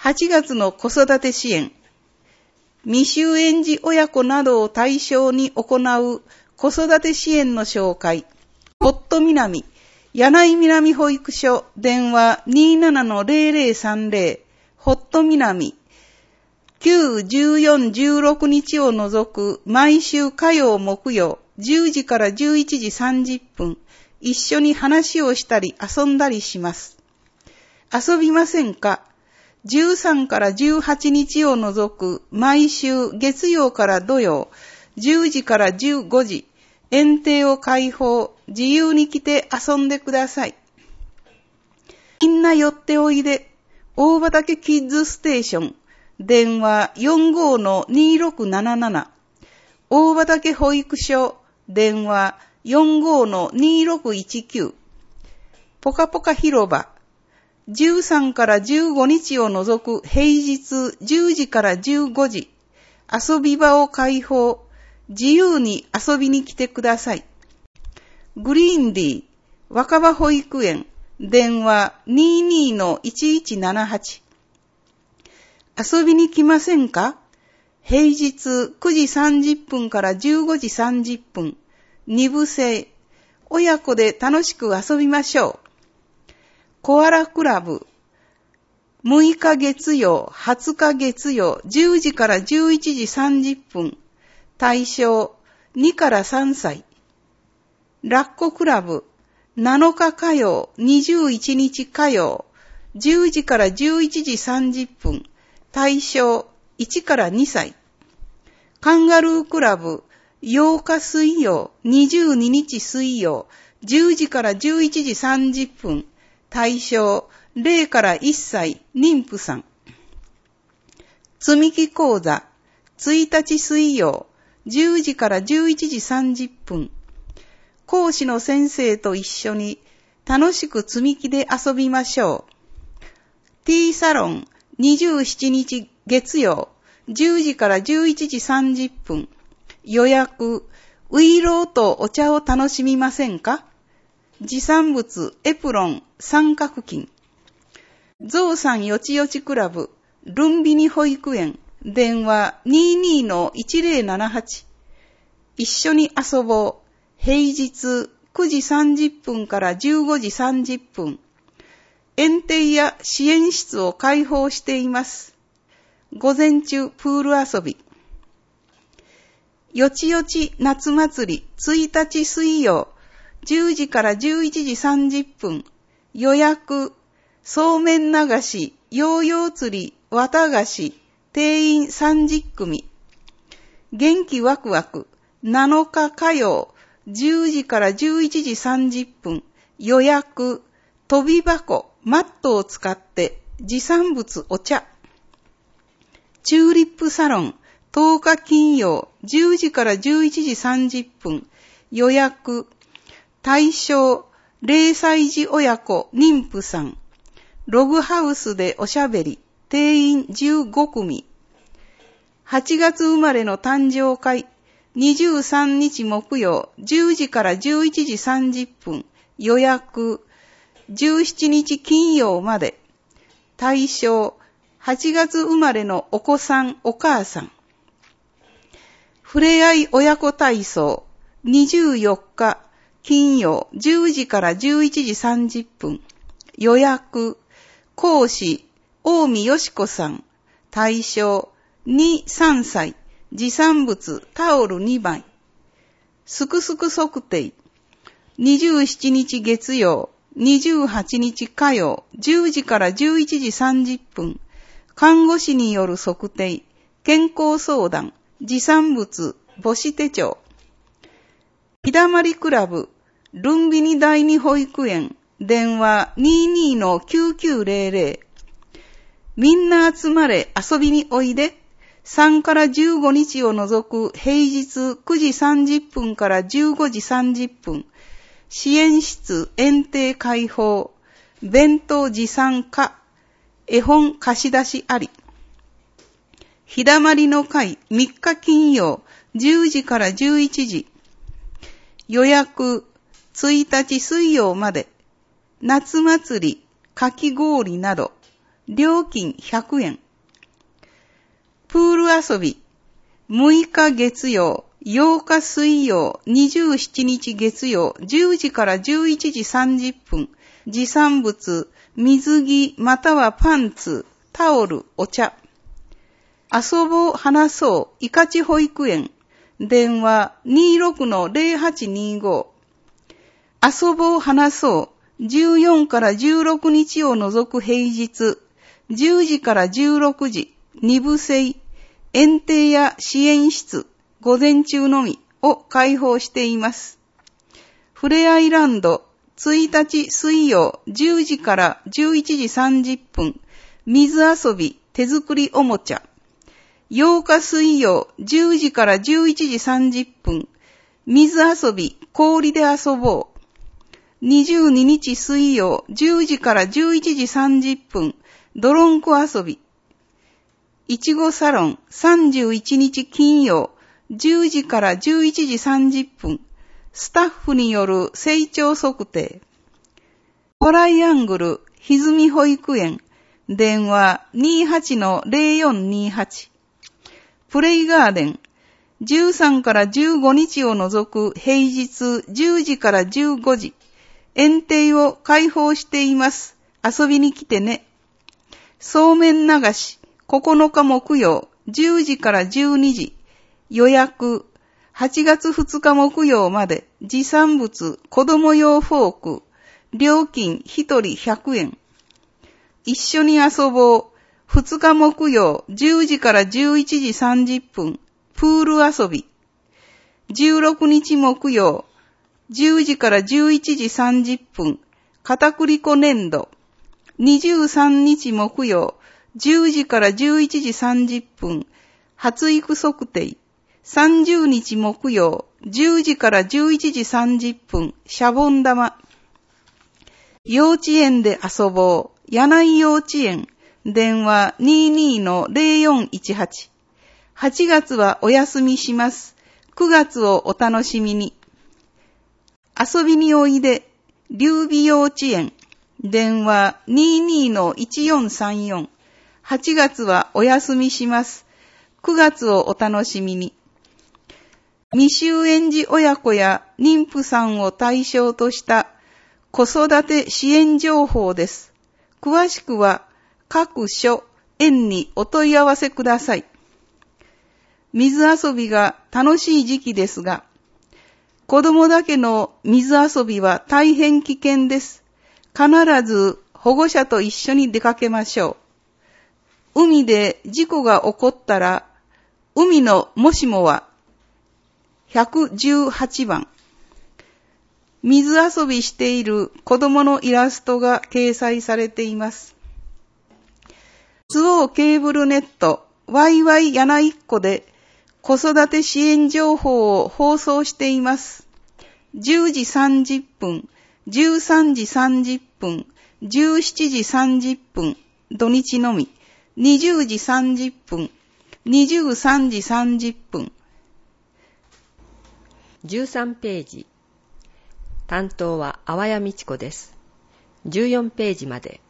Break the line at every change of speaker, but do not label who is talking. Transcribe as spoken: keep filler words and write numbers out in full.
はちがつの子育て支援、未就園児親子などを対象に行う子育て支援の紹介。ホット南、柳井南保育所、電話 にーななのゼロゼロさんゼロ、ホット南、きゅう、じゅうよん、じゅうろくにちを除く毎週火曜木曜じゅうじからじゅういちじさんじゅっぷん、一緒に話をしたり遊んだりします。遊びませんか？じゅうさんからじゅうはちにちを除く毎週月曜から土曜じゅうじからじゅうごじ、園庭を開放、自由に来て遊んでください。みんな寄っておいで、大畑キッズステーション、電話 よんごーのにーろくなななな、大畑保育所、電話 よんごーのにーろくいちきゅう、ポカポカ広場、じゅうさんからじゅうごにちを除く平日じゅうじからじゅうごじ、遊び場を開放、自由に遊びに来てください。グリーンディー、若葉保育園、電話 にーにーのいちいちななはち、遊びに来ませんか？平日くじさんじゅっぷんからじゅうごじさんじゅっぷん、二部制、親子で楽しく遊びましょう。コアラクラブ、むいか月曜、はつか月曜、じゅうじからじゅういちじさんじゅっぷん、対象にからさんさい。ラッコクラブ、なのか火曜、にじゅういちにち火曜、じゅうじからじゅういちじさんじゅっぷん、対象いちからにさい。カンガルークラブ、ようか水曜、にじゅうににち水曜、じゅうじからじゅういちじさんじゅっぷん、対象ゼロからいっさい、妊婦さん。積み木講座、ついたち水曜、じゅうじからじゅういちじさんじゅっぷん。講師の先生と一緒に楽しく積み木で遊びましょう。ティーサロン、にじゅうしちにち月曜、じゅうじからじゅういちじさんじゅっぷん。予約、ウイローとお茶を楽しみませんか？持参物、エプロン、三角巾。ゾウさんよちよちクラブ、ルンビニ保育園、電話 にーにーのいちゼロななはち。一緒に遊ぼう。平日くじさんじゅっぷんからじゅうごじさんじゅっぷん。園庭や支援室を開放しています。午前中プール遊び。よちよち夏祭りついたち水曜、じゅうじからじゅういちじさんじゅっぷん。予約、そうめん流し、ヨーヨー釣り、綿菓子、定員さんじゅっくみ。元気ワクワク、なのか火曜、じゅうじからじゅういちじさんじゅっぷん。予約、飛び箱、マットを使って持参物お茶。チューリップサロン、とおか金曜、じゅうじからじゅういちじさんじゅっぷん。予約、対象、ゼロさい児親子、妊婦さん。ログハウスでおしゃべり、定員じゅうごくみ。はちがつ生まれの誕生会、にじゅうさんにち木曜、じゅうじからじゅういちじさんじゅっぷん。予約、じゅうしちにち金曜まで。対象、はちがつ生まれのお子さん、お母さん。ふれあい親子体操、にじゅうよっか金曜、じゅうじからじゅういちじさんじゅっぷん。予約、講師、大見よしこさん。対象、に、さんさい。持参物、タオルにまい。すくすく測定。にじゅうしちにち月曜、にじゅうはちにち火曜、じゅうじからじゅういちじさんじゅっぷん。看護師による測定、健康相談、持参物、母子手帳。ひだまりクラブ、ルンビニ第二保育園、電話 にーにーのきゅうきゅうゼロゼロ。みんな集まれ遊びにおいで。さんからじゅうごにちを除く平日くじさんじゅっぷんからじゅうごじさんじゅっぷん。支援室園庭開放。弁当持参可。絵本貸し出しあり。ひだまりの会みっか金曜じゅうじからじゅういちじ。予約ついたち水曜まで。夏祭り、かき氷など。 料金ひゃくえん。プール遊び、むいか月曜、ようか水曜、にじゅうしちにち月曜、じゅうじからじゅういちじさんじゅっぷん、持参物、水着またはパンツ、タオル、お茶。遊ぼう話そう、いかち保育園。電話 にじゅうろくのゼロはちにじゅうご。遊ぼう話そう、じゅうよっかからじゅうろくにちを除く平日、じゅうじからじゅうろくじ、に部制、園庭や支援室、午前中のみを開放しています。ふれあいランド、いちにち水曜じゅうじからじゅういちじさんじゅっぷん、水遊び、手作りおもちゃ。ようか水曜じゅうじからじゅういちじさんじゅっぷん、水遊び、氷で遊ぼう。にじゅうににち水曜じゅうじからじゅういちじさんじゅっぷん、ドロンコ遊び。いちごサロンさんじゅういちにち金曜じゅうじからじゅういちじさんじゅっぷん、スタッフによる成長測定。トライアングル、ひずみ保育園、電話 にじゅうはちのゼロよんにはち。プレイガーデン、じゅうさんからじゅうごにちを除く平日じゅうじからじゅうごじ、園庭を開放しています。遊びに来てね。そうめん流し、ここのか木曜、じゅうじからじゅうにじ、予約、はちがつふつか木曜まで、持参物、子供用フォーク、料金ひとりひゃくえん。一緒に遊ぼう、ふつか木曜、じゅうじからじゅういちじさんじゅっぷん、プール遊び。じゅうろくにち木曜、じゅうじからじゅういちじさんじゅっぷん、片栗粉粘土。にじゅうさんにち木曜、じゅうじからじゅういちじさんじゅっぷん、発育測定。さんじゅうにち木曜、じゅうじからじゅういちじさんじゅっぷん、シャボン玉。幼稚園で遊ぼう、柳井幼稚園。電話 にじゅうにのゼロよんいちはち。はちがつはお休みします。くがつをお楽しみに。遊びにおいで、劉備幼稚園。電話 にじゅうにのいちよんさんよん。はちがつはお休みします。くがつをお楽しみに。未就園児親子や妊婦さんを対象とした子育て支援情報です。詳しくは各所、園にお問い合わせください。水遊びが楽しい時期ですが、子供だけの水遊びは大変危険です。必ず保護者と一緒に出かけましょう。海で事故が起こったら、海のもしもはひゃくじゅうはちばん。水遊びしている子供のイラストが掲載されています。ツオーケーブルネット ワイワイ 柳井っ子で子育て支援情報を放送しています。じゅうじさんじゅっぷん、じゅうさんじさんじゅっぷん、じゅうしちじさんじゅっぷん、土日のみ、にじゅうじさんじゅっぷん、にじゅうさんじさんじゅっぷん。
じゅうさんページ。担当は淡谷美智子です。じゅうよんページまで。